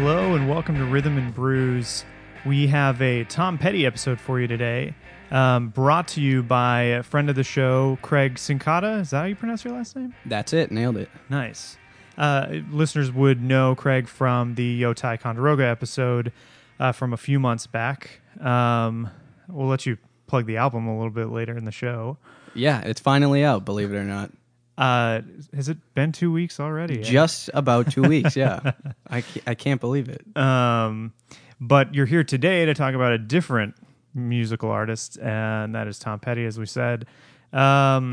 Hello and welcome to Rhythm and Brews. We have a Tom Petty episode for you today, brought to you by a friend of the show, Craig Sincata. Is that how you pronounce your last name? That's it. Nailed it. Nice. Listeners would know Craig from the Yotai Condoroga episode from a few months back. We'll let you plug the album a little bit later in the show. Yeah, it's finally out, believe it or not. Has it been 2 weeks already? Just about 2 weeks, yeah. I can't believe it. But you're here today to talk about a different musical artist, and that is Tom Petty, as we said. I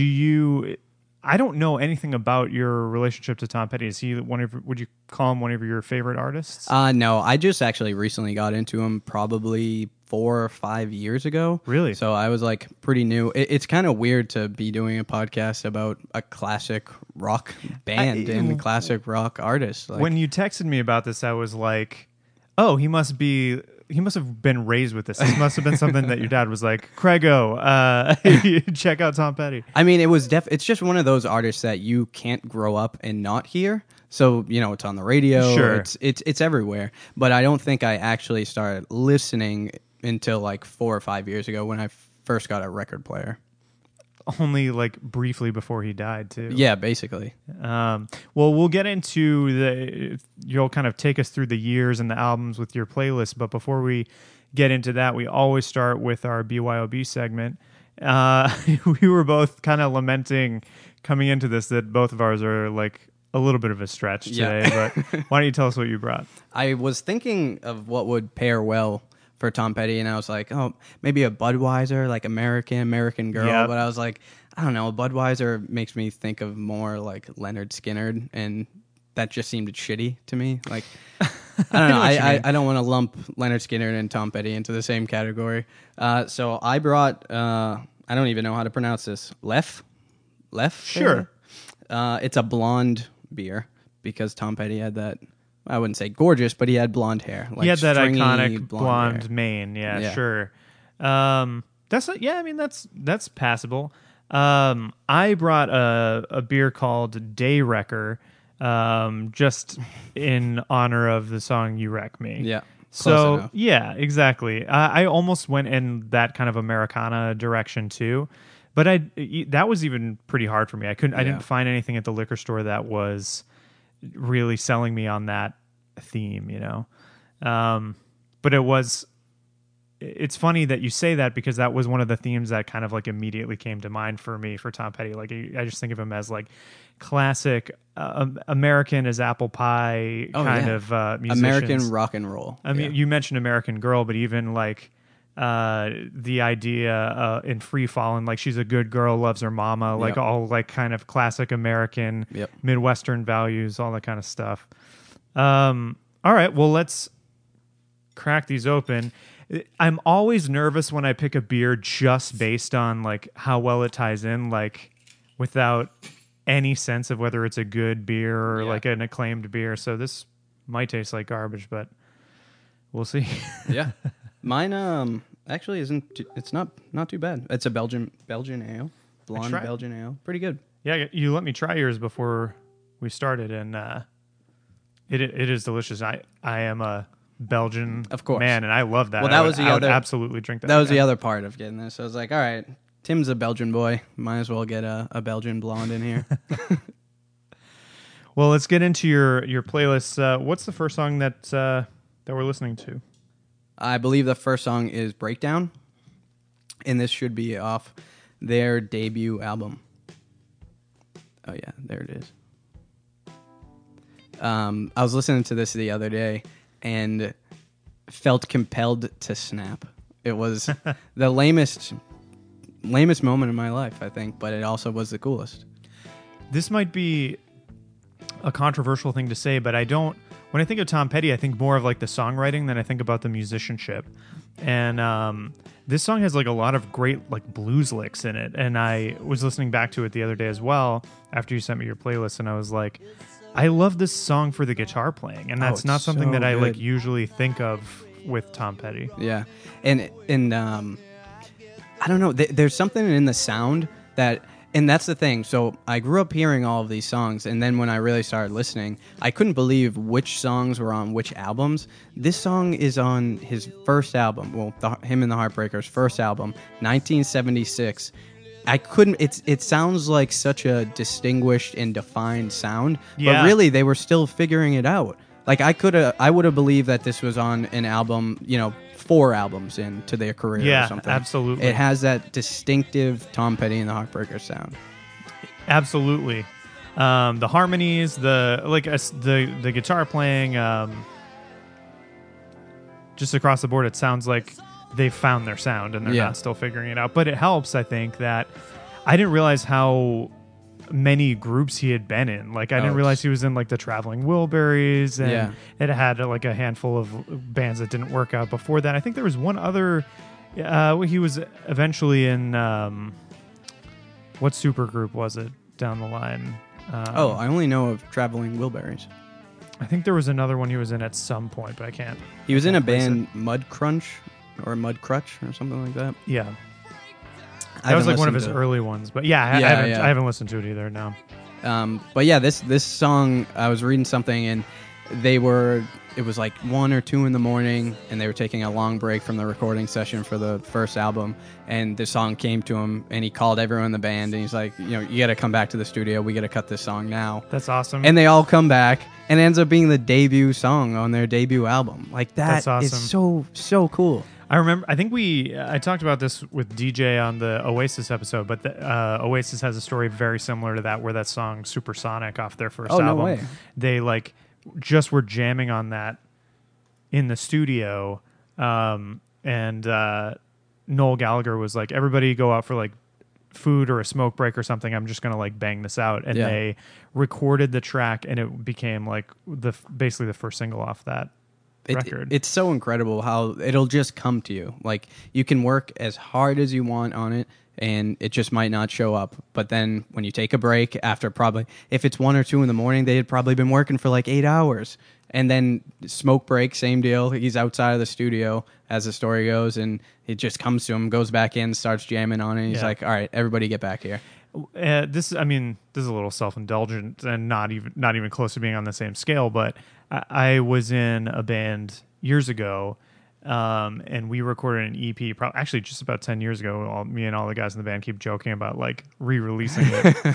don't know anything about your relationship to Tom Petty. Is he would you call him one of your favorite artists? No, I just actually recently got into him probably 4 or 5 years ago. Really? So I was like pretty new. It's kind of weird to be doing a podcast about a classic rock band and a classic rock artist. Like, when you texted me about this, I was like, oh, he must have been raised with this. This must have been something that your dad was like, Craigo, check out Tom Petty. I mean, it's just one of those artists that you can't grow up and not hear. So, it's on the radio. Sure. It's everywhere. But I don't think I actually started listening until like 4 or 5 years ago when I first got a record player. Only like briefly before he died, too. Yeah, basically. Well, we'll get into you'll kind of take us through the years and the albums with your playlist. But before we get into that, we always start with our BYOB segment. We were both kind of lamenting coming into this that both of ours are like a little bit of a stretch today. Yeah. But why don't you tell us what you brought? I was thinking of what would pair well for Tom Petty, and I was like, oh, maybe a Budweiser, like American Girl. Yep. But I was like, I don't know, Budweiser makes me think of more like Leonard Skinner, and that just seemed shitty to me. Like, I don't know, I don't want to lump Leonard Skinner and Tom Petty into the same category. So I brought, I don't even know how to pronounce this, Lef? Sure. It's a blonde beer because Tom Petty had that. I wouldn't say gorgeous, but he had blonde hair. Like he had that iconic blonde mane. Yeah, sure. That's passable. I brought a beer called Day Wrecker, just in honor of the song "You Wreck Me." Yeah. So enough. Yeah, exactly. I almost went in that kind of Americana direction too, but that was even pretty hard for me. I didn't find anything at the liquor store that was really selling me on that theme, but it's funny that you say that because that was one of the themes that kind of like immediately came to mind for me for Tom Petty. Like I just think of him as like classic American as apple pie of musicians. American rock and roll. I mean, you mentioned American Girl, but even like the idea in Free Fallin', like she's a good girl, loves her mama, like all like kind of classic American Midwestern values, all that kind of stuff. All right, well, let's crack these open. I'm always nervous when I pick a beer just based on like how well it ties in, like without any sense of whether it's a good beer or like an acclaimed beer. So this might taste like garbage, but we'll see. Yeah. Mine actually it's not too bad. It's a Belgian ale, blonde Belgian ale. Pretty good. Yeah, you let me try yours before we started, and it is delicious. I am a Belgian man, and I love that. Well, I would absolutely drink that. That was the other part of getting this. I was like, all right, Tim's a Belgian boy. Might as well get a Belgian blonde in here. Well, let's get into your playlist. What's the first song that we're listening to? I believe the first song is Breakdown, and this should be off their debut album. Oh, yeah, there it is. I was listening to this the other day and felt compelled to snap. It was the lamest moment in my life, I think, but it also was the coolest. This might be a controversial thing to say, but when I think of Tom Petty, I think more of like the songwriting than I think about the musicianship. And this song has like a lot of great like blues licks in it. And I was listening back to it the other day as well after you sent me your playlist, and I was like, I love this song for the guitar playing, and that's not something that I like usually think of with Tom Petty. Yeah, and I don't know. There's something in the sound that And that's the thing. So I grew up hearing all of these songs, and then when I really started listening, I couldn't believe which songs were on which albums. This song is on his first album, well, him and the Heartbreakers' first album, 1976. I couldn't. It sounds like such a distinguished and defined sound, but really they were still figuring it out. Like I would have believed that this was on an album, 4 albums into their career or something. Absolutely. It has that distinctive Tom Petty and the Heartbreakers sound. Absolutely. The harmonies, the guitar playing, just across the board, it sounds like they've found their sound and they're not still figuring it out. But it helps, I think, that I didn't realize how many groups he had been in. Like, I didn't realize he was in like the Traveling Wilburys, and it had like a handful of bands that didn't work out before that. I think there was one other. He was eventually in. What supergroup was it down the line? I only know of Traveling Wilburys. I think there was another one he was in at some point, but I can't. He was in a band Mud Crunch or Mud Crutch or something like that. Yeah. That was like one of his early ones, but I haven't listened to it either. No. But yeah, this song, I was reading something and it was like 1 or 2 in the morning, and they were taking a long break from the recording session for the first album, and this song came to him, and he called everyone in the band, and he's like, you got to come back to the studio. We got to cut this song now. That's awesome. And they all come back, and it ends up being the debut song on their debut album. Like that's awesome. Is so cool. I remember, I talked about this with DJ on the Oasis episode, but Oasis has a story very ssimilar to that, where that song Supersonic off their first album, no way. They just were jamming on that in the studio, and Noel Gallagher was like, everybody go out for like food or a smoke break or something, I'm just gonna like bang this out, and they recorded the track, and it became like basically the first single off that record. It's so incredible how it'll just come to you. Like, you can work as hard as you want on it, and it just might not show up. But then when you take a break after, probably if it's 1 or 2 in the morning, they had probably been working for like 8 hours, and then smoke break, same deal. He's outside of the studio, as the story goes, and it just comes to him, goes back in, starts jamming on it, and he's like, all right, everybody get back here. This is a little self-indulgent and not even close to being on the same scale, but I was in a band years ago, and we recorded an EP, actually just about 10 years ago. Me and all the guys in the band keep joking about like re-releasing it.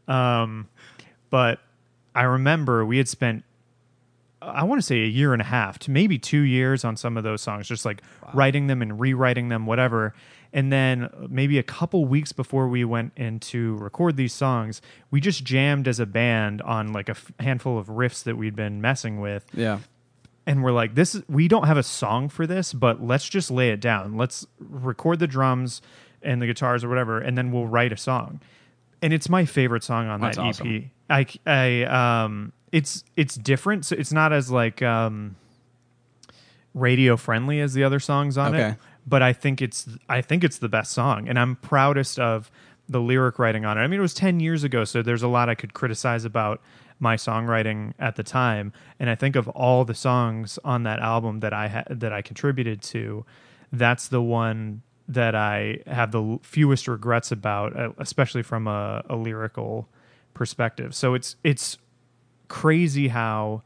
But I remember we had spent, I want to say, 1.5 years to maybe 2 years on some of those songs, just like writing them and rewriting them, whatever. And then maybe a couple weeks before we went in to record these songs, we just jammed as a band on like a handful of riffs that we'd been messing with. Yeah. And we're like, we don't have a song for this, but let's just lay it down. Let's record the drums and the guitars or whatever, and then we'll write a song. And it's my favorite song on that EP. Awesome. It's different. So it's not as like radio friendly as the other songs on it. But I think it's the best song, and I'm proudest of the lyric writing on it. I mean, it was 10 years ago, so there's a lot I could criticize about my songwriting at the time. And I think of all the songs on that album that I contributed to, that's the one that I have the fewest regrets about, especially from a lyrical perspective. So it's crazy how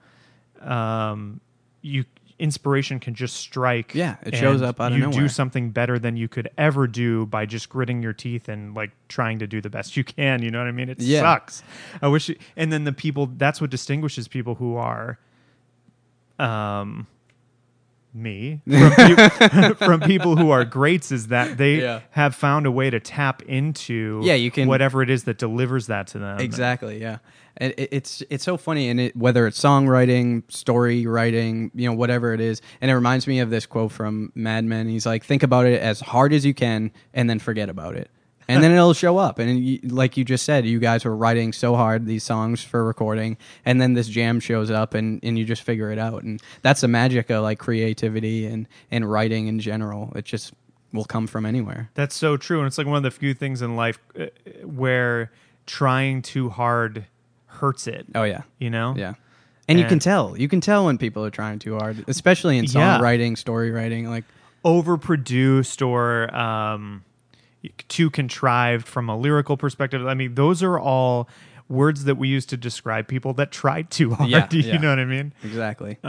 inspiration can just strike. Yeah, it shows up out of nowhere. You do something better than you could ever do by just gritting your teeth and like trying to do the best you can. You know what I mean? It sucks. I wish. And then the people, that's what distinguishes people who are, me from people who are greats, is that they have found a way to tap into whatever it is that delivers that to them. Exactly. Yeah. It's so funny, and whether it's songwriting, story writing, whatever it is. And it reminds me of this quote from Mad Men. He's like, think about it as hard as you can, and then forget about it. And then it'll show up. And like you just said, you guys were writing so hard these songs for recording, and then this jam shows up, and you just figure it out. And that's the magic of like creativity and writing in general. It just will come from anywhere. That's so true. And it's like one of the few things in life where trying too hard hurts it. Oh yeah. Yeah. And you can tell when people are trying too hard, especially in songwriting, story writing, like overproduced or too contrived from a lyrical perspective. I mean, those are all words that we use to describe people that tried too hard. Yeah, You know what I mean? Exactly.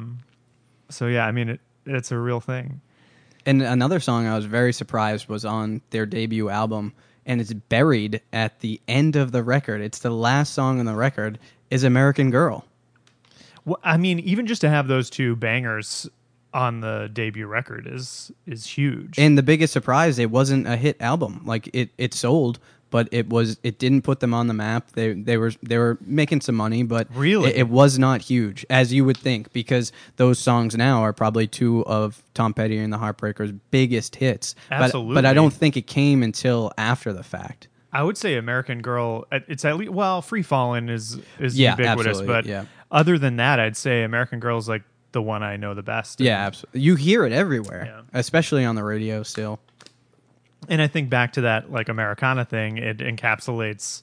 So yeah, I mean, it's a real thing. And another song I was very surprised was on their debut album, and it's buried at the end of the record. It's the last song on the record is American Girl. Well, I mean, even just to have those two bangers on the debut record is huge. And the biggest surprise, it wasn't a hit album. Like it sold, but it didn't put them on the map. They were making some money, but really, it was not huge as you would think, because those songs now are probably two of Tom Petty and the Heartbreakers' biggest hits. Absolutely. But I don't think it came until after the fact. I would say American Girl, it's at least, well, Free Fallin' is ubiquitous, but other than that, I'd say American Girl is like the one I know the best. Yeah, absolutely. You hear it everywhere, especially on the radio still. And I think back to that like Americana thing, it encapsulates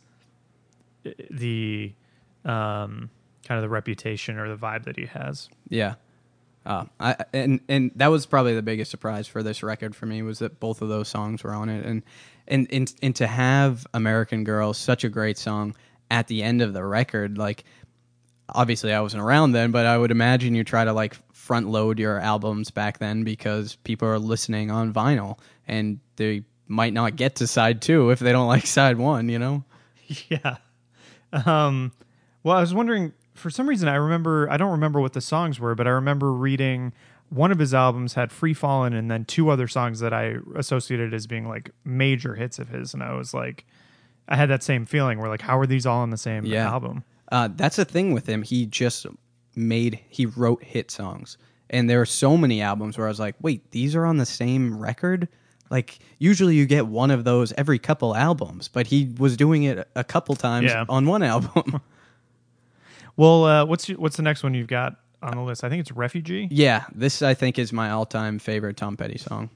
the kind of the reputation or the vibe that he has. Yeah. And that was probably the biggest surprise for this record for me, was that both of those songs were on it. And to have American Girl, such a great song, at the end of the record, like, obviously I wasn't around then, but I would imagine you try to like front load your albums back then because people are listening on vinyl and they might not get to side 2 if they don't like side 1, you know? Yeah. Well, I was wondering, for some reason I don't remember what the songs were, but I remember reading one of his albums had Free Fallin' and then 2 other songs that I associated as being like major hits of his. And I was like, I had that same feeling where like, how are these all on the same album? That's the thing with him. He wrote hit songs. And there are so many albums where I was like, wait, these are on the same record? Like, usually you get one of those every couple albums, but he was doing it a couple times on one album. Well, what's the next one you've got on the list? I think it's Refugee. Yeah, this I think is my all-time favorite Tom Petty song.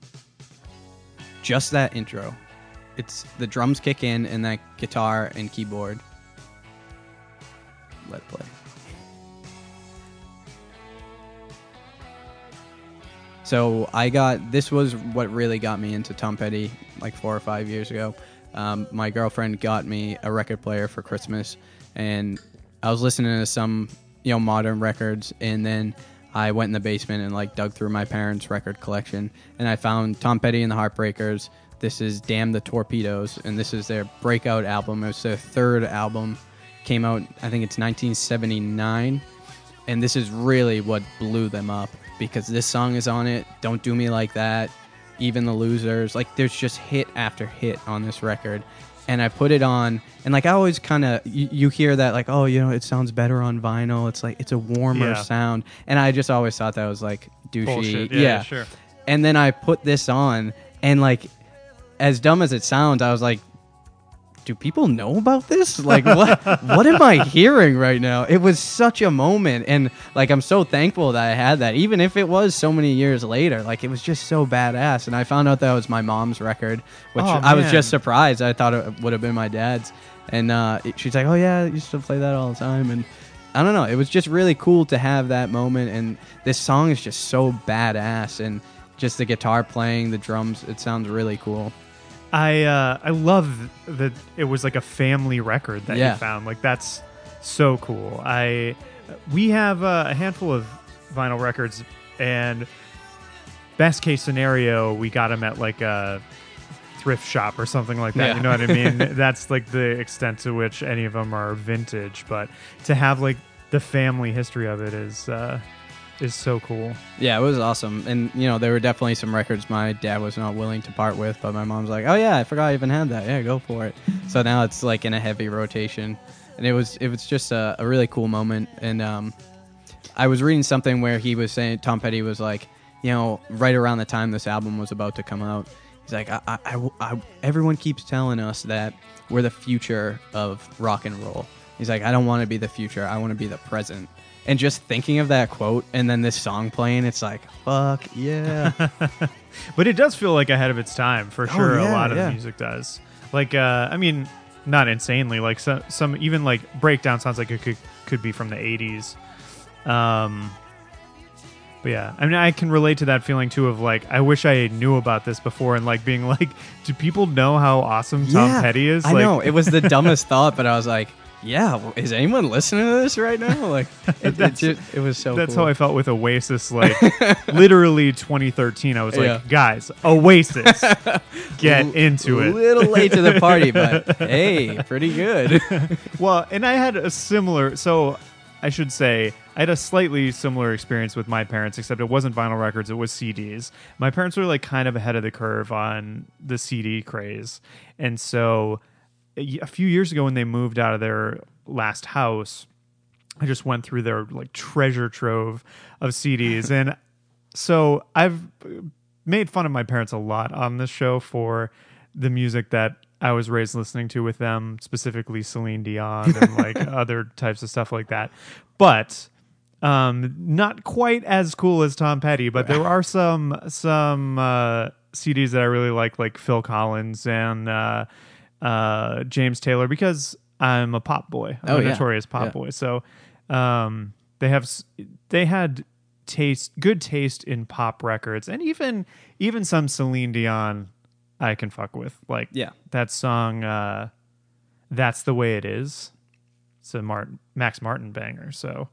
Just that intro. It's the drums kick in and that guitar and keyboard. Let play. So this was what really got me into Tom Petty like 4 or 5 years ago. My girlfriend got me a record player for Christmas, and I was listening to some, modern records, and then I went in the basement and like dug through my parents' record collection, and I found Tom Petty and the Heartbreakers. This is Damn the Torpedoes, and this is their breakout album. It was their 3rd album. Came out, I think it's 1979, and this is really what blew them up, because this song is on it, Don't Do Me Like That, Even the Losers. Like, there's just hit after hit on this record. And I put it on, and like I always kind of, you hear that like, oh, it sounds better on vinyl. It's like, it's a warmer sound. And I just always thought that was like douchey. Bullshit. Yeah, sure. And then I put this on, and like, as dumb as it sounds, I was like, do people know about this? Like, what am I hearing right now? It was such a moment, and like, I'm so thankful that I had that, even if it was so many years later. Like, it was just so badass, and I found out that was my mom's record, which I was just surprised. I thought it would have been my dad's, and she's like, oh yeah, I used to play that all the time, and I don't know, it was just really cool to have that moment, and this song is just so badass, and just the guitar playing, the drums, it sounds really cool. I love that it was like a family record that you found. Like, that's so cool. We have a handful of vinyl records, and best case scenario, we got them at like a thrift shop or something like that. You know what I mean? That's like the extent to which any of them are vintage. But to have like the family history of it is so cool. Yeah, it was awesome. And, there were definitely some records my dad was not willing to part with, but my mom's like, oh yeah, I forgot I even had that. Yeah, go for it. So now it's like in a heavy rotation. And it was just a really cool moment. And I was reading something where he was saying, Tom Petty was like, right around the time this album was about to come out, he's like, I everyone keeps telling us that we're the future of rock and roll. He's like, I don't want to be the future. I want to be the present. And just thinking of that quote and then this song playing, it's like, fuck yeah. But it does feel like ahead of its time, for sure. A lot of the music does. Like, I mean, not insanely. Like, some even like Breakdown sounds like it could be from the 80s. But yeah, I mean, I can relate to that feeling too of like, I wish I knew about this before, and like being like, do people know how awesome Tom Petty is? I know. It was the dumbest thought, but I was like, yeah, is anyone listening to this right now? Like, it was so That's cool. how I felt with Oasis, like, literally 2013. I was like, guys, Oasis, get into it. A little late to the party, but hey, pretty good. Well, and I had a similar, so I should say, I had a slightly similar experience with my parents, except it wasn't vinyl records, it was CDs. My parents were like kind of ahead of the curve on the CD craze. And so a few years ago when they moved out of their last house, I just went through their like treasure trove of CDs. And so I've made fun of my parents a lot on this show for the music that I was raised listening to with them, specifically Celine Dion and like other types of stuff like that. But not quite as cool as Tom Petty, but there are some CDs that I really like Phil Collins and James Taylor, because I'm a pop boy. I'm a notorious pop boy. So they had good taste in pop records, and even some Celine Dion I can fuck with. Like that song That's the Way It Is. It's a Max Martin banger. So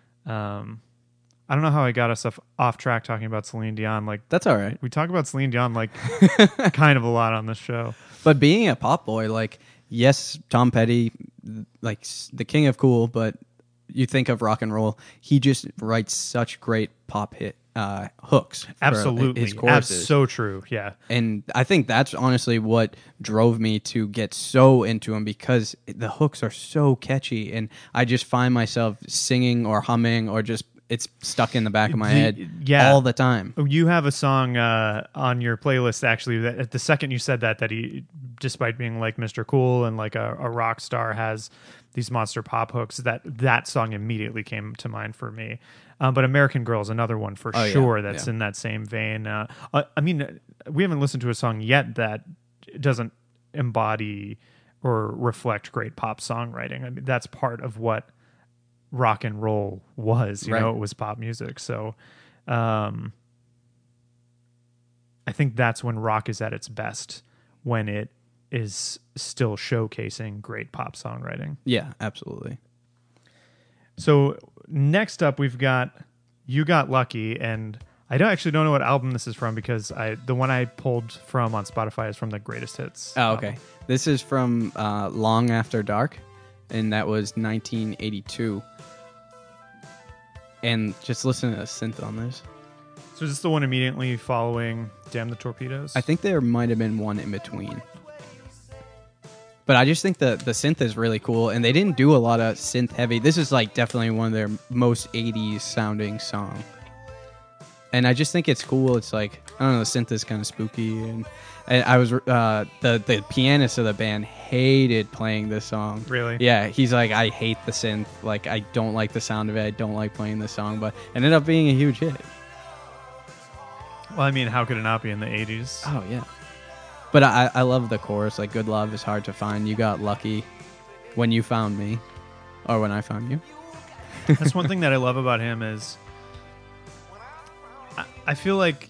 I don't know how I got us off track talking about Celine Dion. Like, that's all right. We talk about Celine Dion like kind of a lot on this show. But being a pop boy, like, yes, Tom Petty, like the king of cool, but you think of rock and roll, he just writes such great pop hit hooks. Absolutely. His choruses. That's so true. Yeah. And I think that's honestly what drove me to get so into him, because the hooks are so catchy, and I just find myself singing or humming or just it's stuck in the back of my head all the time. You have a song on your playlist, actually, that the second you said that he, despite being like Mr. Cool and like a rock star, has these monster pop hooks, that song immediately came to mind for me. But American Girl is another one for sure that's in that same vein. I mean, we haven't listened to a song yet that doesn't embody or reflect great pop songwriting. I mean, that's part of what rock and roll was, you know, it was pop music. So I think that's when rock is at its best, when it is still showcasing great pop songwriting. Yeah, absolutely. So next up we've got You Got Lucky, and I don't know what album this is from, because the one I pulled from on Spotify is from the Greatest Hits. Oh, okay. This is from Long After Dark, and that was 1982. And just listen to the synth on this. So is this the one immediately following Damn the Torpedoes? I think there might have been one in between. But I just think the synth is really cool, and they didn't do a lot of synth heavy. This is like definitely one of their most 80s sounding song. And I just think it's cool. It's like, I don't know, the synth is kind of spooky, and I was the pianist of the band hated playing this song. Really? Yeah, he's like, I hate the synth. Like, I don't like the sound of it. I don't like playing this song, but it ended up being a huge hit. Well, I mean, how could it not be in the 80s? Oh, yeah. But I love the chorus. Like, good love is hard to find. You got lucky when you found me, or when I found you. That's one thing that I love about him is I feel like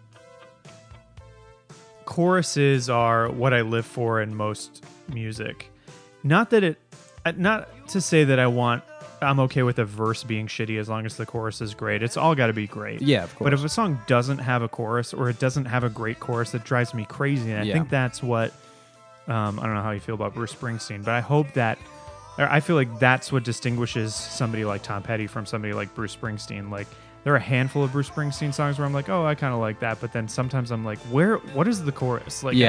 choruses are what I live for in most music. Not to say that I'm okay with a verse being shitty as long as the chorus is great. It's all got to be great. Yeah, of course. But if a song doesn't have a chorus, or it doesn't have a great chorus, that drives me crazy. And I think that's what I don't know how you feel about Bruce Springsteen, but I feel like that's what distinguishes somebody like Tom Petty from somebody like Bruce Springsteen. Like, there are a handful of Bruce Springsteen songs where I'm like, oh, I kind of like that, but then sometimes I'm like, what is the chorus? Like,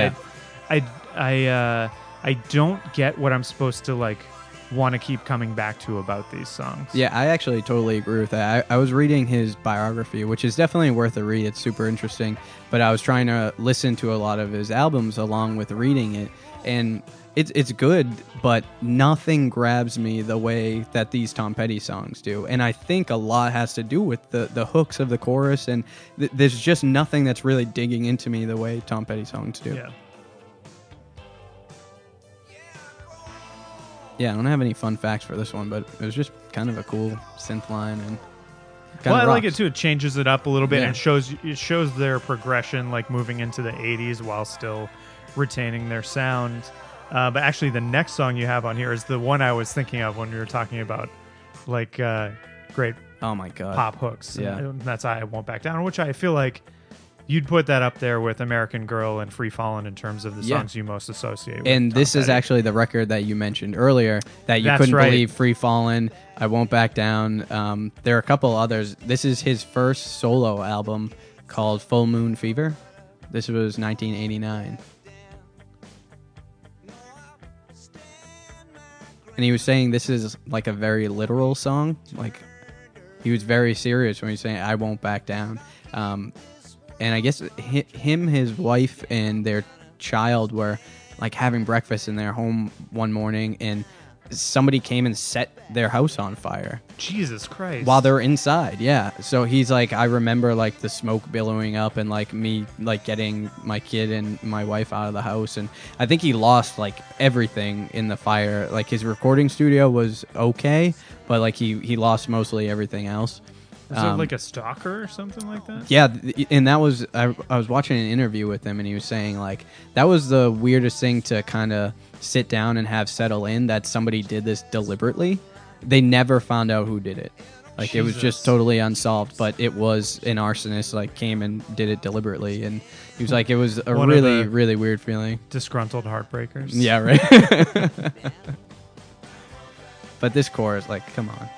I don't get what I'm supposed to like want to keep coming back to about these songs. Yeah, I actually totally agree with that. I was reading his biography, which is definitely worth a read. It's super interesting, but I was trying to listen to a lot of his albums along with reading it, and it's good, but nothing grabs me the way that these Tom Petty songs do. And I think a lot has to do with the hooks of the chorus, and there's just nothing that's really digging into me the way Tom Petty songs do. Yeah. Yeah, I don't have any fun facts for this one, but it was just kind of a cool synth line, and Well, I like it too. It changes it up a little bit and shows their progression, like moving into the 80s while still retaining their sound. But actually, the next song you have on here is the one I was thinking of when we were talking about like great oh my god pop hooks. Yeah, and that's I Won't Back Down, which I feel like you'd put that up there with American Girl and Free Fallin' in terms of the songs you most associate with. And this is actually the record that you mentioned earlier that you couldn't believe, Free Fallin', I Won't Back Down. There are a couple others. This is his first solo album called Full Moon Fever. This was 1989. And he was saying this is like a very literal song. Like, he was very serious when he was saying, I won't back down. And I guess him, his wife, and their child were like having breakfast in their home one morning, and somebody came and set their house on fire. Jesus Christ. While they were inside, yeah. So he's like, I remember like the smoke billowing up and like me like getting my kid and my wife out of the house. And I think he lost like everything in the fire. Like his recording studio was okay, but like he lost mostly everything else. Is it like a stalker or something like that? Yeah, and that was I was watching an interview with him, and he was saying like that was the weirdest thing to kind of sit down and have settle in, that somebody did this deliberately. They never found out who did it. Like Jesus. It was just totally unsolved, but it was an arsonist like came and did it deliberately, and he was like it was a really weird feeling. Disgruntled heartbreakers. Yeah, right. But this chorus, like, come on.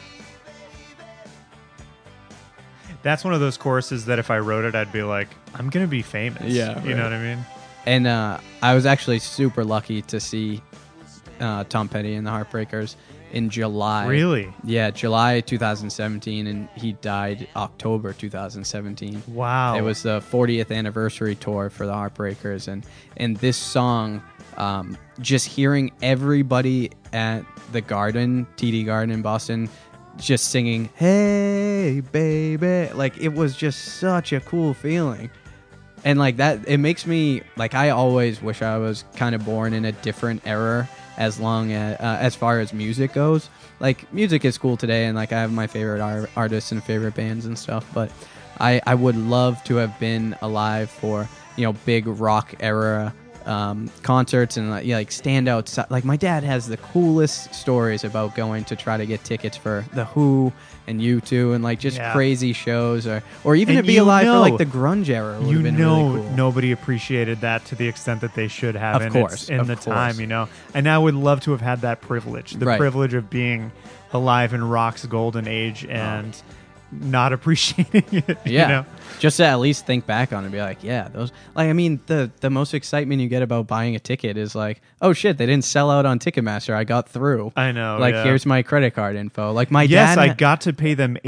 That's one of those choruses that if I wrote it, I'd be like, I'm going to be famous. Yeah. Right. You know what I mean? And I was actually super lucky to see Tom Petty and the Heartbreakers in July. Really? Yeah, July 2017, and he died October 2017. Wow. It was the 40th anniversary tour for the Heartbreakers, and this song, just hearing everybody at the Garden, TD Garden in Boston, just singing, hey, baby. Like, it was just such a cool feeling. And, like, that, it makes me, like, I always wish I was kind of born in a different era as far as music goes. Like, music is cool today, and, like, I have my favorite artists and favorite bands and stuff, but I would love to have been alive for, big rock era concerts and like standout. Like my dad has the coolest stories about going to try to get tickets for the Who and U2 and like just crazy shows, or even to be alive for like the grunge era. Would have been really cool. Nobody appreciated that to the extent that they should have. Of course, in the time, And I would love to have had that privilege, the privilege of being alive in rock's golden age and not appreciating it. Just to at least think back on it and be like, yeah, those, like, I mean, the most excitement you get about buying a ticket is like, oh shit, they didn't sell out on Ticketmaster, I got through. I know. Like, here's my credit card info. Like my dad, yes, I got to pay them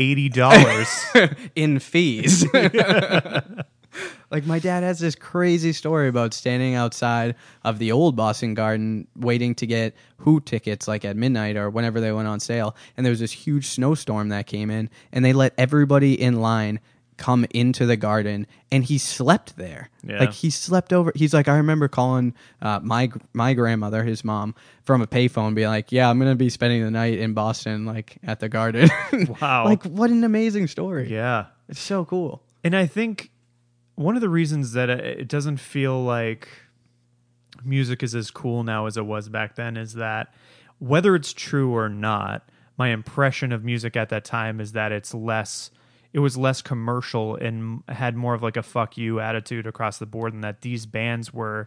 $80 in fees. Like my dad has this crazy story about standing outside of the old Boston Garden waiting to get Who tickets like at midnight or whenever they went on sale, and there was this huge snowstorm that came in, and they let everybody in line come into the garden, and he slept there. Like he slept over. He's like, I remember calling my grandmother, his mom, from a payphone, being like, yeah, I'm gonna be spending the night in Boston, like at the garden. Wow. Like, what an amazing story. Yeah, it's so cool. And I think one of the reasons that it doesn't feel like music is as cool now as it was back then is that, whether it's true or not, my impression of music at that time is that it was less commercial and had more of like a fuck you attitude across the board, and that these bands were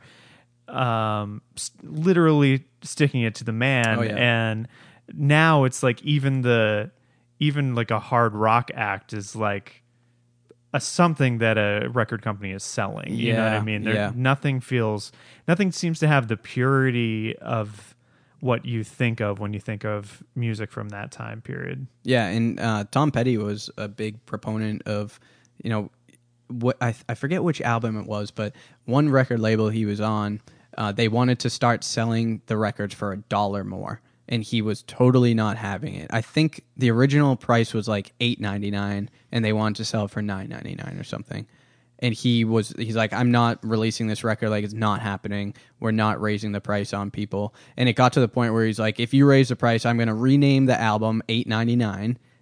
literally sticking it to the man. Oh, yeah. And now it's like even like a hard rock act is like something that a record company is selling. You know what I mean? Nothing seems to have the purity of what you think of when you think of music from that time period. Yeah, and Tom Petty was a big proponent of, what I forget which album it was, but one record label he was on, they wanted to start selling the records for $1 more. And he was totally not having it. I think the original price was like $8.99, and they wanted to sell it for $9.99 or something. And he's like, I'm not releasing this record. Like, it's not happening. We're not raising the price on people. And it got to the point where he's like, if you raise the price, I'm going to rename the album $8.99,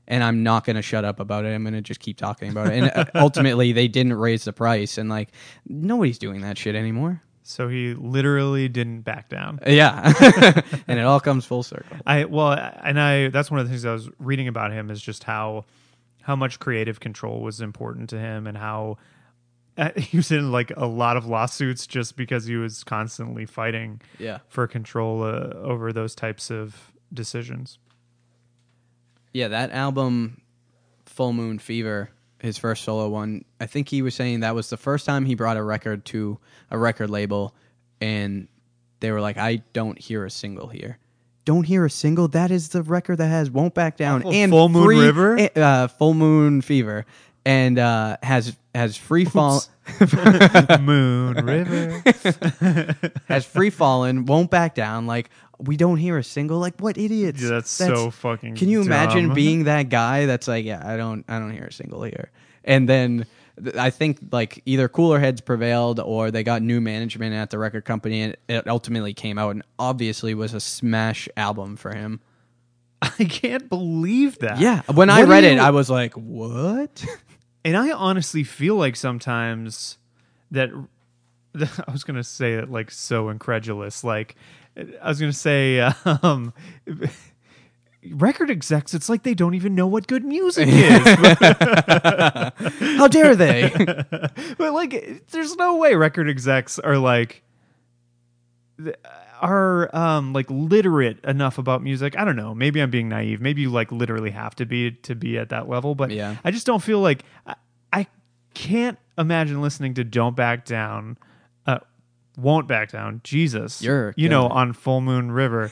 and I'm not going to shut up about it. I'm going to just keep talking about it. And ultimately, they didn't raise the price, and like nobody's doing that shit anymore. So he literally didn't back down. Yeah, and it all comes full circle. That's one of the things I was reading about him is just how much creative control was important to him, and how he was in like a lot of lawsuits just because he was constantly fighting for control over those types of decisions. Yeah, that album, Full Moon Fever, his first solo one, I think he was saying that was the first time he brought a record to a record label, and they were like, I don't hear a single here. Don't hear a single? That is the record that has Won't Back Down and Full Moon River? Full Moon Fever, and has Free Fall... Moon River. Has Free Fallin', Won't Back Down, like... We don't hear a single. Like, what idiots? Yeah, that's so fucking Can you dumb. imagine being that guy that's like, yeah, I don't hear a single here. And then I think like either cooler heads prevailed or they got new management at the record company, and it ultimately came out and obviously was a smash album for him. I can't believe that. Yeah. When I read it, I was like, what? And I honestly feel like sometimes that I was going to say it like so incredulous. Like, I was going to say, record execs, it's like they don't even know what good music is. How dare they? But like, there's no way record execs are like literate enough about music. I don't know. Maybe I'm being naive. Maybe you like literally have to be at that level. But yeah. I just don't feel like I can't imagine listening to "Don't Back Down." Won't Back Down, Jesus, on Full Moon River,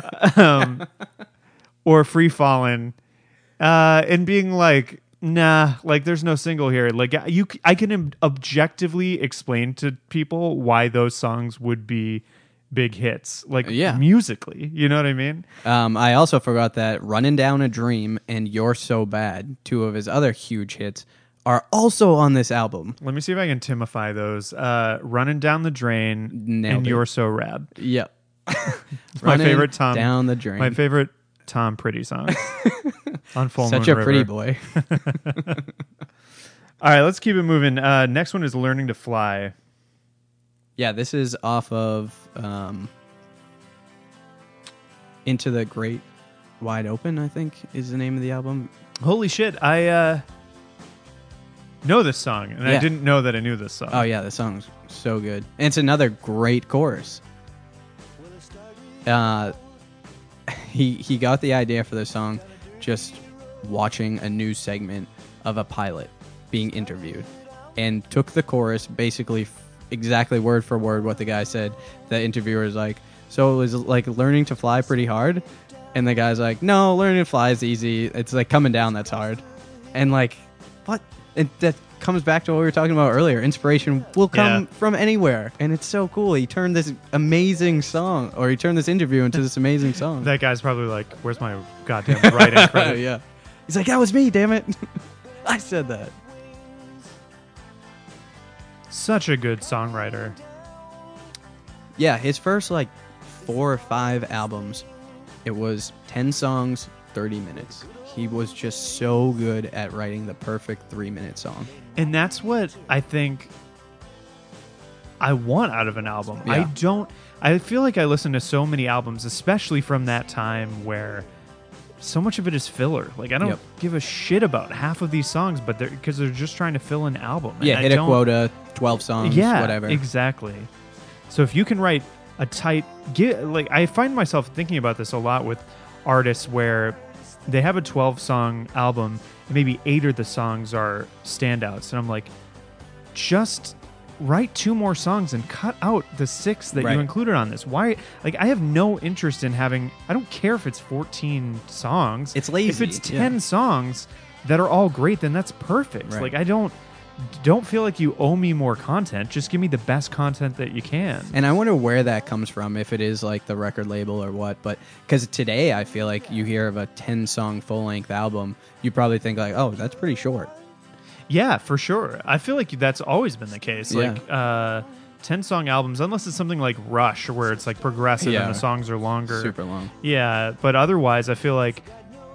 or Free Fallin', and being like, nah, like there's no single here. Like I can objectively explain to people why those songs would be big hits, like musically. You know what I mean? I also forgot that "Running Down a Dream" and "You're So Bad," two of his other huge hits, are also on this album. Let me see if I can timify those. Running Down the Drain and You're So Rad. Yep. My favorite Tom. Down the Drain. My favorite Tom Pretty song on Full Such Moon a River. pretty boy. All right, let's keep it moving. Next one is Learning to Fly. Yeah, this is off of Into the Great Wide Open, I think is the name of the album. Holy shit, I know this song, and I didn't know that I knew this song. Oh yeah, the song's so good. And it's another great chorus. He got the idea for the song just watching a news segment of a pilot being interviewed, and took the chorus basically exactly word for word what the guy said. The interviewer is like, so it was like learning to fly pretty hard? And the guy's like, no, learning to fly is easy. It's like coming down that's hard. And like, what? That comes back to what we were talking about earlier. Inspiration will come from anywhere. And it's so cool. He turned this amazing song, or he turned this interview into this amazing song. That guy's probably like, where's my goddamn writing credit? Yeah. He's like, that was me, damn it. I said that. Such a good songwriter. Yeah, his first like 4 or 5 albums, it was 10 songs, 30 minutes. He was just so good at writing the perfect 3-minute song. And that's what I think I want out of an album. Yeah. I feel like I listen to so many albums, especially from that time where so much of it is filler. Like I don't give a shit about half of these songs, but because they're just trying to fill an album. Yeah, hit a quota, 12 songs, whatever. Exactly. So if you can write a tight, I find myself thinking about this a lot with artists where they have a 12-song album, and maybe 8 of the songs are standouts, and I'm like, just write 2 more songs and cut out the 6 that you included on this. Why? Like, I have no interest in having. I don't care if it's 14 songs. It's lazy. If it's 10 songs that are all great, then that's perfect. Right. Like, I don't feel like you owe me more content. Just give me the best content that you can. And I wonder where that comes from, if it is like the record label or what. But because today I feel like you hear of a 10-song full-length album, you probably think like, oh, that's pretty short. Yeah, for sure. I feel like that's always been the case. Yeah. Like 10-song albums, unless it's something like Rush, where it's like progressive and the songs are longer. Super long. Yeah, but otherwise I feel like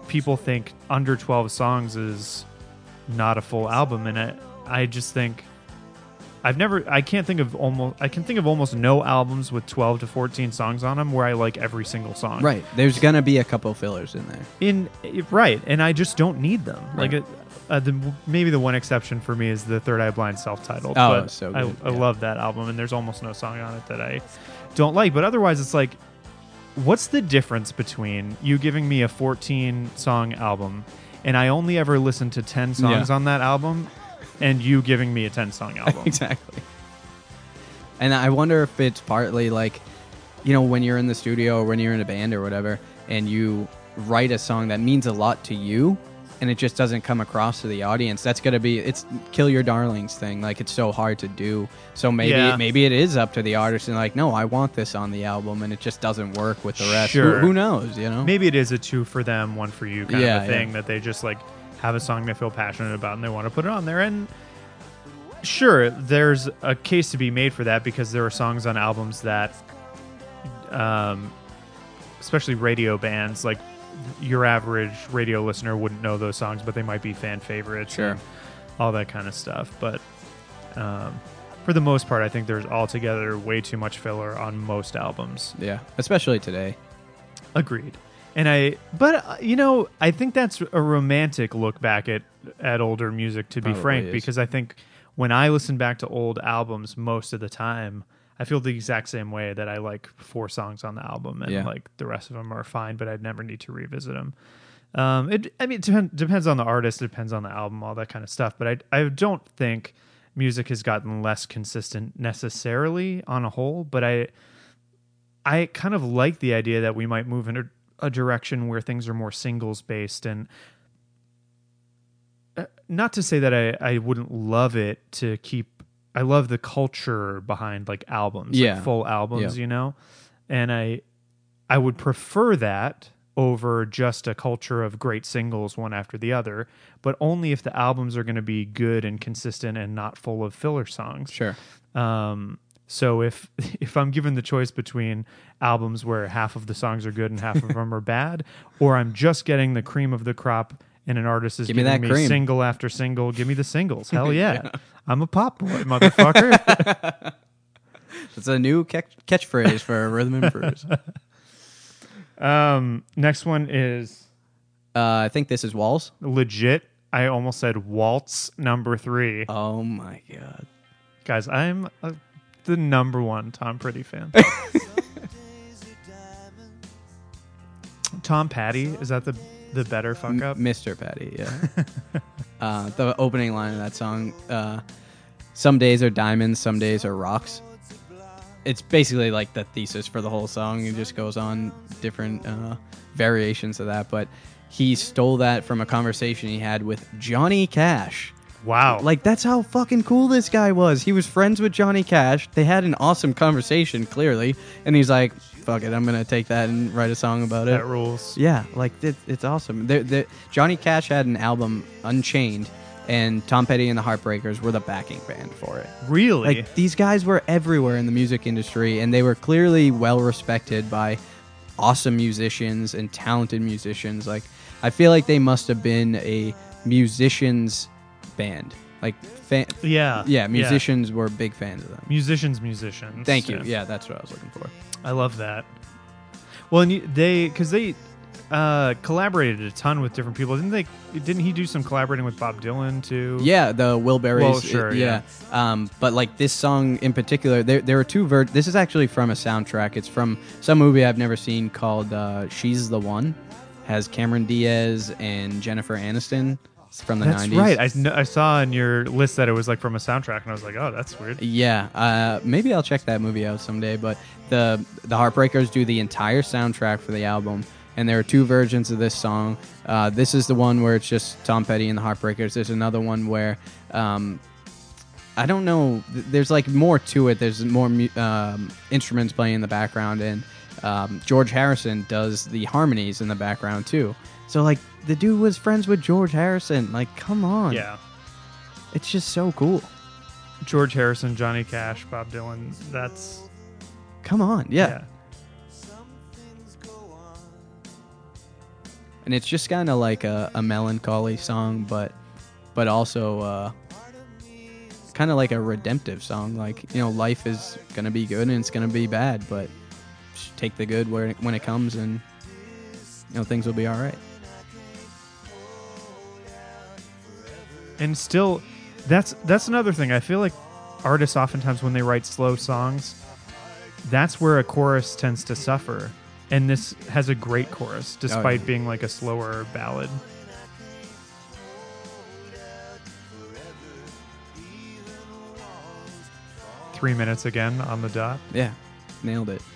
people think under 12 songs is not a full album, and I just think I can think of almost no albums with 12 to 14 songs on them where I like every single song. Right. There's gonna be a couple fillers in there. Right, and I just don't need them. Right. Like maybe the one exception for me is the Third Eye Blind self-titled. Oh, but so good. I love that album, and there's almost no song on it that I don't like. But otherwise, it's like, what's the difference between you giving me a 14-song album and I only ever listen to 10 songs on that album, and you giving me a 10-song album? Exactly. And I wonder if it's partly like, when you're in the studio or when you're in a band or whatever, and you write a song that means a lot to you, and it just doesn't come across to the audience. That's gonna be it's Kill Your Darlings thing. Like, it's so hard to do. So maybe it is up to the artist and like, no, I want this on the album, and it just doesn't work with the rest. Sure. Who knows? Maybe it is a 2 for them, 1 for you kind of a thing that they just like have a song they feel passionate about and they want to put it on there. And sure, there's a case to be made for that, because there are songs on albums that, especially radio bands, like your average radio listener wouldn't know those songs, but they might be fan favorites. Sure. And all that kind of stuff. But for the most part, I think there's altogether way too much filler on most albums. Yeah, especially today. Agreed. And I think that's a romantic look back at older music, to be frank, because I think when I listen back to old albums most of the time, I feel the exact same way, that I like 4 songs on the album, and like the rest of them are fine, but I'd never need to revisit them. It depends on the artist, it depends on the album, all that kind of stuff. But I don't think music has gotten less consistent necessarily on a whole. But I kind of like the idea that we might move in a direction where things are more singles based, and not to say that I wouldn't love it to keep. I love the culture behind like albums, like full albums, and I would prefer that over just a culture of great singles one after the other, but only if the albums are going to be good and consistent and not full of filler songs. Sure. So if I'm given the choice between albums where half of the songs are good and half of them are bad, or I'm just getting the cream of the crop and an artist is giving me single after single, give me the singles. Hell yeah. I'm a pop boy, motherfucker. It's a new catchphrase for Rhythm and Brews. Next one is... I think this is Waltz. Legit. I almost said Waltz number 3. Oh my God. Guys, I'm the number 1 Tom Petty fan. Tom Petty, is that the better fuck up? Mr. Petty, yeah. The opening line of that song, some days are diamonds, some days are rocks. It's basically like the thesis for the whole song. It just goes on different variations of that. But he stole that from a conversation he had with Johnny Cash. Wow. Like, that's how fucking cool this guy was. He was friends with Johnny Cash. They had an awesome conversation, clearly. And he's like, fuck it, I'm going to take that and write a song about it. That rules. Yeah, like, it's awesome. Johnny Cash had an album, Unchained, and Tom Petty and the Heartbreakers were the backing band for it. Really? Like, these guys were everywhere in the music industry, and they were clearly well respected by awesome musicians and talented musicians. Like, I feel like they must have been a musicians band. Like, musicians were big fans of them. Musicians. Thank you. Yeah, that's what I was looking for. I love that. Well, and they collaborated a ton with different people. Didn't he do some collaborating with Bob Dylan too? Yeah, the Wilburys. Well, sure, yeah. But like this song in particular, there are 2 this is actually from a soundtrack. It's from some movie I've never seen called She's the One. Has Cameron Diaz and Jennifer Aniston. It's from the 90s. That's right. I saw in your list that it was like from a soundtrack, and I was like, oh, that's weird. Yeah. Maybe I'll check that movie out someday. But the Heartbreakers do the entire soundtrack for the album. And there are 2 versions of this song. This is the one where it's just Tom Petty and the Heartbreakers. There's another one where, I don't know, there's like more to it. There's more instruments playing in the background. And George Harrison does the harmonies in the background too. So like the dude was friends with George Harrison. Like, come on. Yeah. It's just so cool. George Harrison, Johnny Cash, Bob Dylan. That's... Come on. Yeah. and it's just kind of like a melancholy song, but also kind of like a redemptive song. Like, you know, life is gonna be good and it's gonna be bad, but just take the good when it comes, and you know, things will be all right. And still, that's another thing. I feel like artists oftentimes, when they write slow songs, that's where a chorus tends to suffer. And this has a great chorus, despite being like a slower ballad. Three minutes again on the dot. Yeah, nailed it.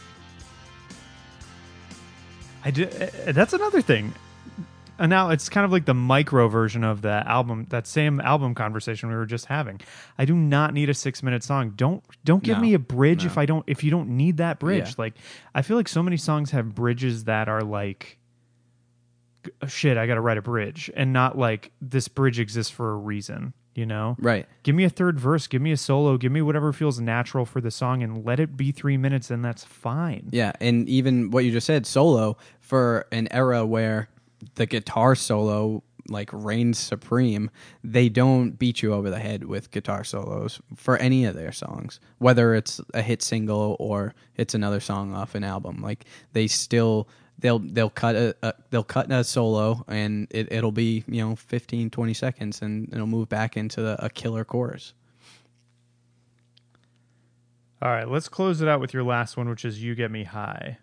I did. That's another thing. And now it's kind of like the micro version of the album, that same album conversation we were just having. I do not need a 6-minute song. Don't give me a bridge if you don't need that bridge. Yeah. Like, I feel like so many songs have bridges that are like, shit, I got to write a bridge, and not like this bridge exists for a reason, you know? Right. Give me a third verse, give me a solo, give me whatever feels natural for the song, and let it be 3 minutes, and that's fine. Yeah, and even what you just said, solo, for an era where the guitar solo like reigns supreme, they don't beat you over the head with guitar solos for any of their songs, whether it's a hit single or it's another song off an album. Like, they still they'll cut a solo, and it'll be, you know, 15-20 seconds, and it'll move back into a killer chorus. All right, let's close it out with your last one, which is You Get Me High.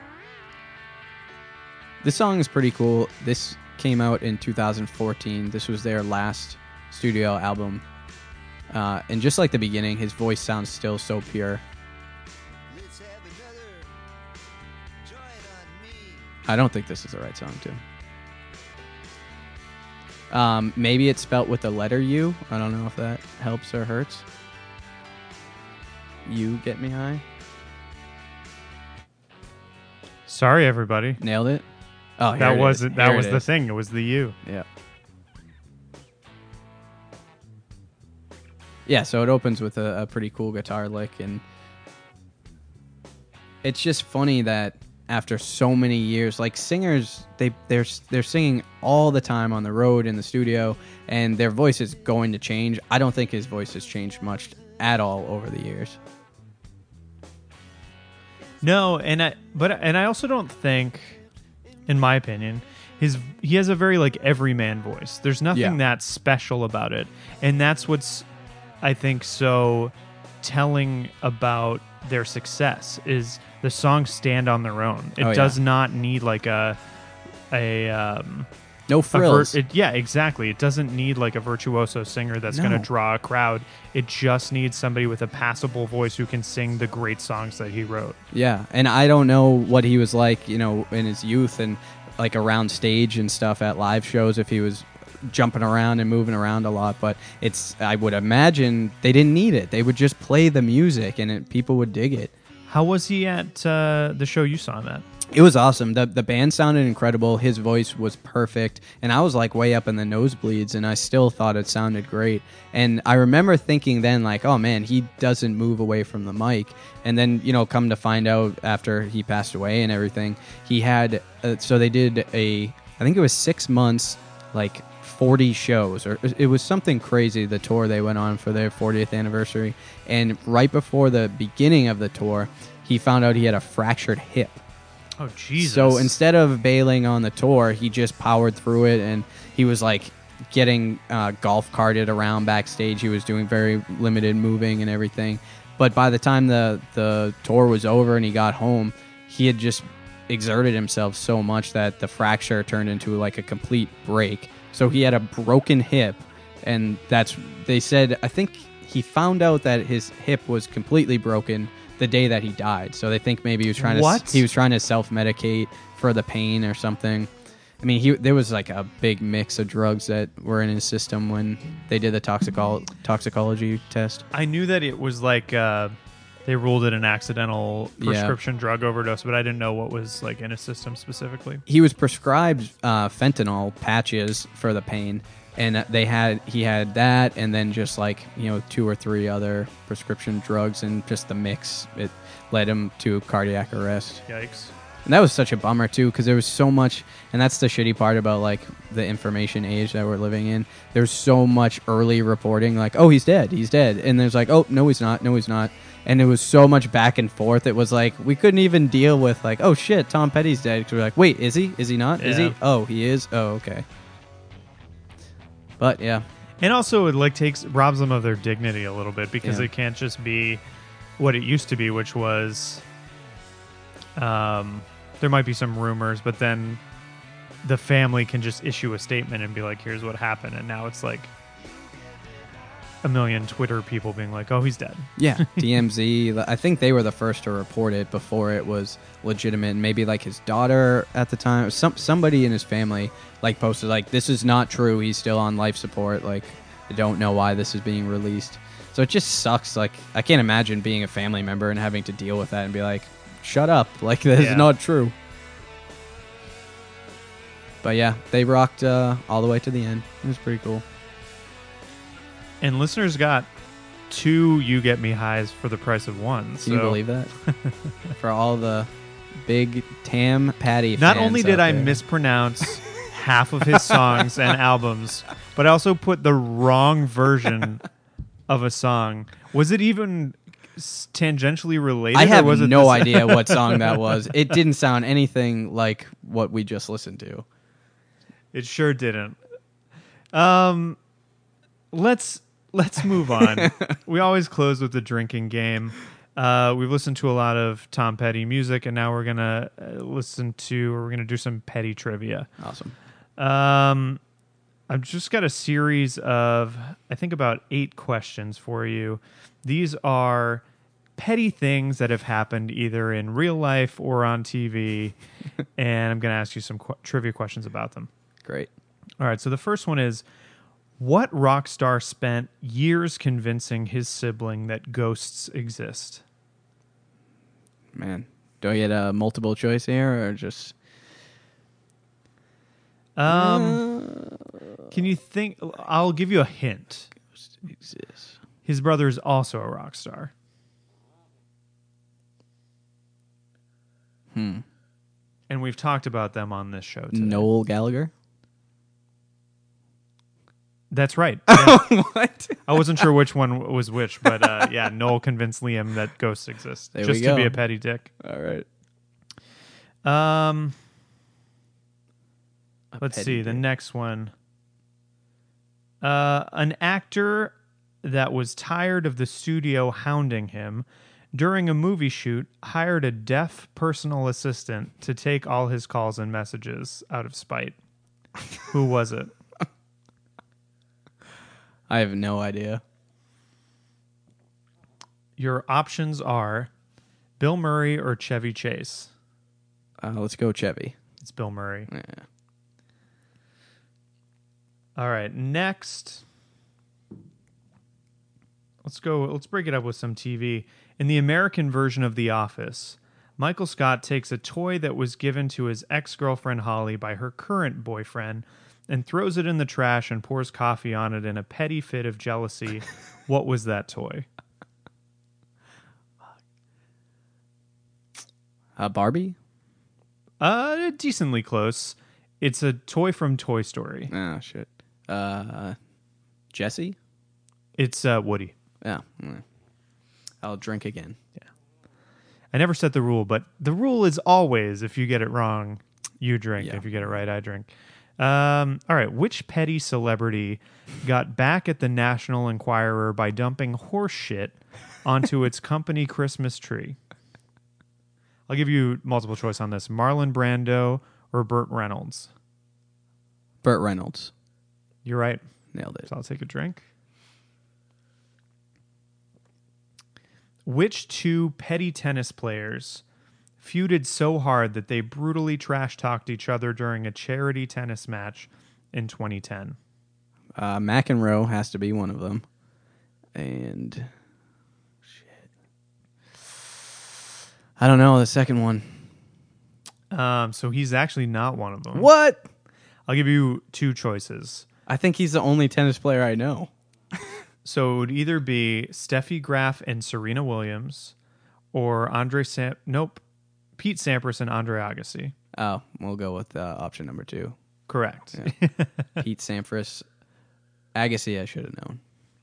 This song is pretty cool. This came out in 2014. This was their last studio album. And just like the beginning, his voice sounds still so pure. I don't think this is the right song, too. Maybe it's spelt with the letter U. I don't know if that helps or hurts. You Get Me High. Sorry, everybody. Nailed it. Oh, that was it. That was the thing. It was the U. Yeah. Yeah, so it opens with a pretty cool guitar lick, and it's just funny that after so many years, like, singers, they're singing all the time on the road, in the studio, and their voice is going to change. I don't think his voice has changed much at all over the years. No, and I also don't think, in my opinion, he has a very like everyman voice. There's nothing that special about it, and that's what's, I think, so telling about their success is the songs stand on their own. It does not need like a no frills. Yeah, exactly. It doesn't need like a virtuoso singer that's going to draw a crowd. It just needs somebody with a passable voice who can sing the great songs that he wrote. Yeah, and I don't know what he was like, you know, in his youth and like around stage and stuff at live shows, if he was jumping around and moving around a lot, but I would imagine they didn't need it. They would just play the music, and people would dig it. How was he at the show you saw him at? It was awesome. The band sounded incredible. His voice was perfect. And I was like way up in the nosebleeds, and I still thought it sounded great. And I remember thinking then, like, oh man, he doesn't move away from the mic. And then, you know, come to find out after he passed away and everything, he had, so they did I think it was 6 months, like 40 shows, or it was something crazy, the tour they went on for their 40th anniversary. And right before the beginning of the tour, he found out he had a fractured hip. Oh, Jesus. So instead of bailing on the tour, he just powered through it, and he was like getting golf carted around backstage. He was doing very limited moving and everything. But by the time the tour was over and he got home, he had just exerted himself so much that the fracture turned into like a complete break. So he had a broken hip, and they said, I think he found out that his hip was completely broken the day that he died. So they think maybe he was trying to self-medicate for the pain or something. I mean, there was like a big mix of drugs that were in his system when they did the toxicology test. I knew that it was like they ruled it an accidental prescription drug overdose, but I didn't know what was like in his system specifically. He was prescribed fentanyl patches for the pain. And he had that, and then just like, you know, 2 or 3 other prescription drugs, and just the mix, it led him to cardiac arrest. Yikes. And that was such a bummer too, because there was so much, and that's the shitty part about like the information age that we're living in. There's so much early reporting, like, oh, he's dead, and there's like, oh, no, he's not, and it was so much back and forth. It was like we couldn't even deal with like, oh shit, Tom Petty's dead. Because we're like, wait, is he? Is he not? Yeah. Is he? Oh, he is. Oh, okay. But yeah, and also it like robs them of their dignity a little bit, because it can't just be what it used to be, which was, there might be some rumors, but then the family can just issue a statement and be like, here's what happened. And now it's like a million Twitter people being like, oh, he's dead. Yeah. TMZ, I think they were the first to report it before it was legitimate. And maybe like his daughter at the time, somebody in his family like posted like, this is not true. He's still on life support. Like, I don't know why this is being released. So it just sucks. Like, I can't imagine being a family member and having to deal with that and be like, shut up. Like, that is not true. But yeah, they rocked all the way to the end. It was pretty cool. And listeners got 2 You Get Me highs for the price of 1. Can you believe that? For all the big Tam Patty fans. Not only did I mispronounce half of his songs and albums, but I also put the wrong version of a song. Was it even tangentially related? I have no idea what song that was. It didn't sound anything like what we just listened to. It sure didn't. Let's move on. We always close with the drinking game. We've listened to a lot of Tom Petty music, and now we're gonna we're gonna do some Petty trivia. Awesome. I've just got a series of, I think, about 8 questions for you. These are petty things that have happened either in real life or on TV, and I'm going to ask you some trivia questions about them. Great. All right, so the first one is, what rock star spent years convincing his sibling that ghosts exist? Man, do I get a multiple choice here, or just... Can you think? I'll give you a hint. Ghosts exist. His brother is also a rock star. And we've talked about them on this show today. Noel Gallagher? That's right. Yeah. What? I wasn't sure which one was which, but yeah, Noel convinced Liam that ghosts exist. There just we go. To be a petty dick. All right. Let's see. The next one. An actor that was tired of the studio hounding him during a movie shoot hired a deaf personal assistant to take all his calls and messages out of spite. Who was it? I have no idea. Your options are Bill Murray or Chevy Chase. Let's go Chevy. It's Bill Murray. Yeah. All right, next. Let's break it up with some TV. In the American version of The Office, Michael Scott takes a toy that was given to his ex-girlfriend Holly by her current boyfriend and throws it in the trash and pours coffee on it in a petty fit of jealousy. What was that toy? Barbie? Decently close. It's a toy from Toy Story. Oh, shit. Jesse? It's Woody. Yeah. I'll drink again. Yeah. I never set the rule, but the rule is always, if you get it wrong, you drink. Yeah. If you get it right, I drink. All right. Which petty celebrity got back at the National Enquirer by dumping horse shit onto its company Christmas tree? I'll give you multiple choice on this. Marlon Brando or Burt Reynolds? Burt Reynolds. You're right. Nailed it. So I'll take a drink. Which 2 petty tennis players feuded so hard that they brutally trash-talked each other during a charity tennis match in 2010? McEnroe has to be one of them. And... shit. I don't know, the second one. So he's actually not one of them. What? I'll give you 2 choices. I think he's the only tennis player I know. So it would either be Steffi Graf and Serena Williams, or Nope. Pete Sampras and Andre Agassi. Oh, we'll go with option number 2. Correct. Yeah. Pete Sampras. Agassi, I should have known.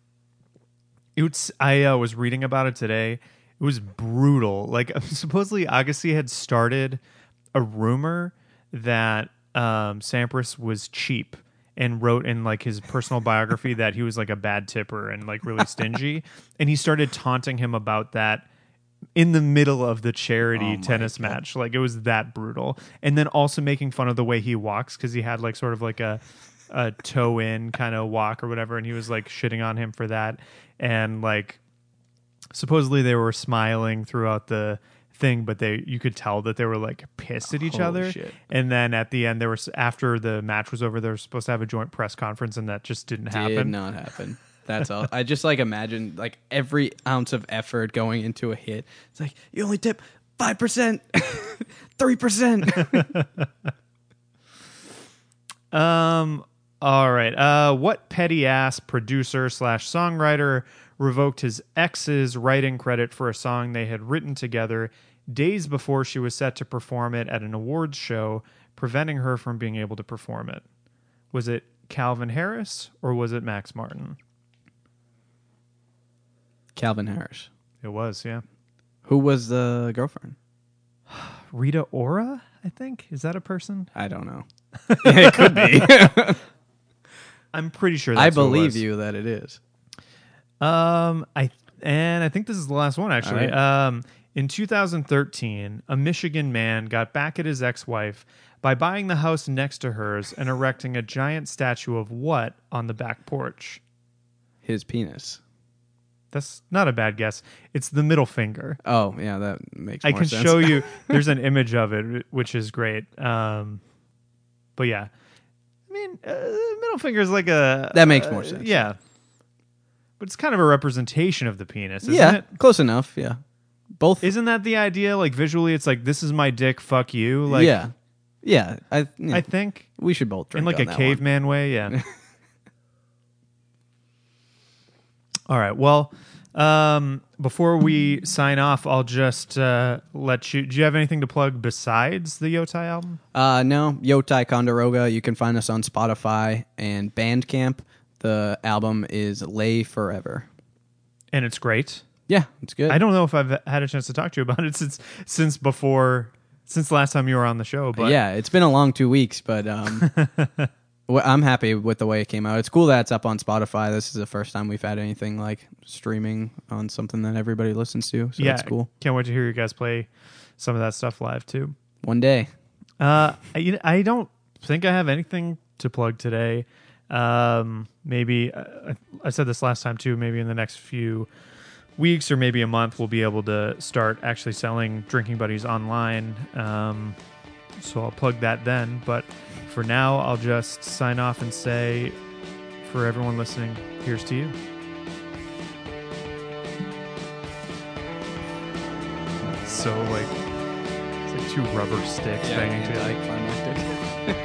I was reading about it today. It was brutal. Like, supposedly Agassi had started a rumor that Sampras was cheap and wrote in like his personal biography that he was like a bad tipper and like really stingy. And he started taunting him about that in the middle of the charity tennis match. Like, it was that brutal. And then also making fun of the way he walks, because he had like sort of like a toe in kind of walk or whatever, and he was like shitting on him for that. And like supposedly they were smiling throughout the thing, but you could tell that they were like pissed at each other. Shit. And then at the end, after the match was over, they were supposed to have a joint press conference, and that just didn't happen. Did not happen. That's all. I just like imagine like every ounce of effort going into a hit. It's like, you only tip 5%, 3%. All right. What petty ass producer / songwriter revoked his ex's writing credit for a song they had written together days before she was set to perform it at an awards show, preventing her from being able to perform it? Was it Calvin Harris or was it Max Martin? Calvin Harris. It was, yeah. Who was the girlfriend? Rita Ora, I think. Is that a person? I don't know. Yeah, it could be. I'm pretty sure that's I believe who it was. you that it is. I think this is the last one, actually. Right. In 2013, a Michigan man got back at his ex-wife by buying the house next to hers and erecting a giant statue of what on the back porch? His penis. That's not a bad guess. It's the middle finger. Oh, yeah, that makes I more can sense. show you. There's an image of it, which is great. But yeah. I mean, middle finger is like a... That makes more sense. Yeah. But it's kind of a representation of the penis, isn't Yeah, it? close enough, yeah. Both. Isn't that the idea? Like, visually, it's like, this is my dick, fuck you. Like, yeah. Yeah, I think. We should both drink In like on a that caveman way, yeah. All right, well, before we sign off, I'll just let you... Do you have anything to plug besides the Yotai album? No, Yotai Condoroga. You can find us on Spotify and Bandcamp. The album is Lay Forever. And it's great. Yeah, it's good. I don't know if I've had a chance to talk to you about it since the last time you were on the show. But yeah, it's been a long 2 weeks, but I'm happy with the way it came out. It's cool that it's up on Spotify. This is the first time we've had anything like streaming on something that everybody listens to, so yeah, it's cool. Can't wait to hear you guys play some of that stuff live too. One day. I don't think I have anything to plug today. Maybe I said this last time too. Maybe in the next few weeks or maybe a month, we'll be able to start actually selling Drinking Buddies online. So I'll plug that then. But for now, I'll just sign off and say, for everyone listening, here's to you. So it's like two rubber sticks banging together. Climactic.